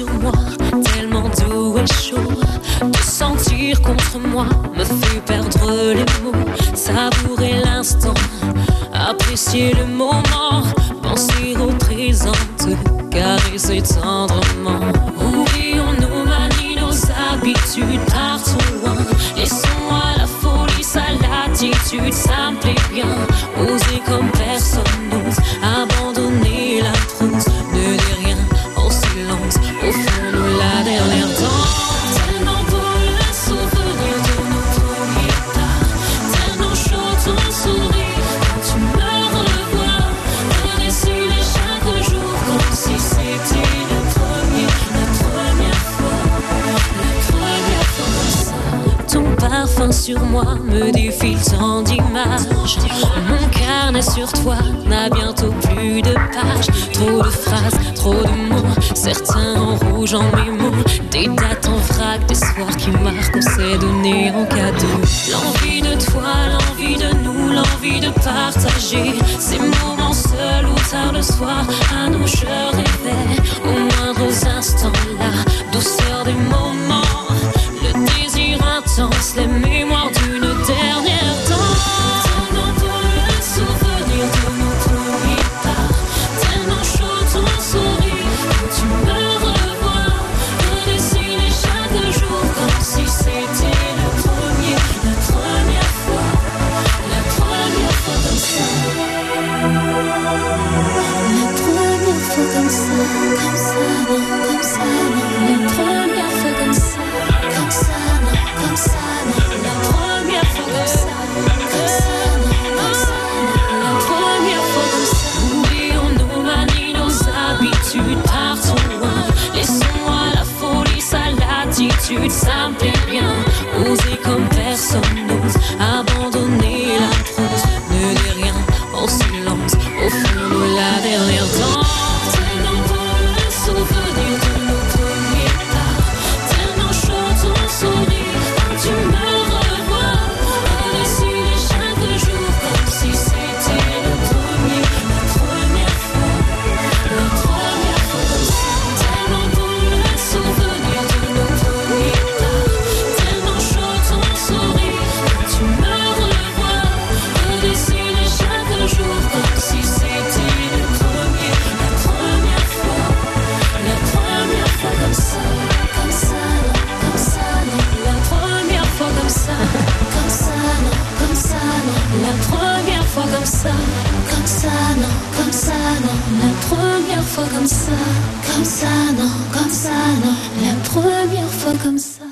sur moi, tellement doux et chaud. Te sentir contre moi me fait perdre les mots. Savourer l'instant, apprécier le moment, penser au présent, te caresser tendrement. Oublions nos manies, nos habitudes, partons loin. Laissons-moi la folie, sa latitude, ça me plaît bien. Oser comme personne n'ose, abandonner la trousse. Ne dis rien en silence, au fond nous la dernière danse. Tellement beau le souvenir de nos premiers pas, tellement chaud ton sourire quand tu me revois. Redessiner chaque jour comme si c'était la première fois comme ça. Ton parfum sur moi me défile tant d'images. Mon carnet sur toi n'a bientôt plus de pages. Trop de phrases, trop de mots, certains en rouge en mémo. Des dates en vrac, des soirs qui marquent, on s'est donné en cadeau. L'envie de toi, l'envie de nous, l'envie de partager ces moments seuls ou tard le soir. À nous je rêvais aux moindres instants, la douceur des moments, le désir intense, les mémoires d'une dernière danse. Tellement beau le souvenir de nos premiers pas, tellement chaud ton sourire quand tu me revois. Redessiner chaque jour comme si c'était la première fois comme ça. La première fois comme ça, comme ça, non, comme ça, non. La première fois comme ça, comme ça, non, comme ça, non. La première fois comme ça, comme ça, non, comme ça, non. La première fois comme ça. Oublions nos manies, nos habitudes, partons loin. Laissons-moi la folie, sa latitude, ça me plaît bien. Oser comme personne n'ose, abandonner la trousse. Ne dis rien en silence, au fond nous la dernière danse. Tellement beau le souvenir de nos premiers pas, tellement chaud ton sourire quand tu me revois. Redessiner chaque jour comme si c'était la première fois comme ça. Tellement beau le souvenir de nos premiers pas, tellement chaud ton sourire quand tu me revois. Redessiner chaque jour comme si c'était la première fois comme ça, comme ça, non, comme ça, non. La première fois comme ça, comme ça, non, comme ça, non. La première fois comme ça, comme ça, non, comme ça, non. La première fois comme ça, comme ça, non, comme ça, non. La première fois comme ça.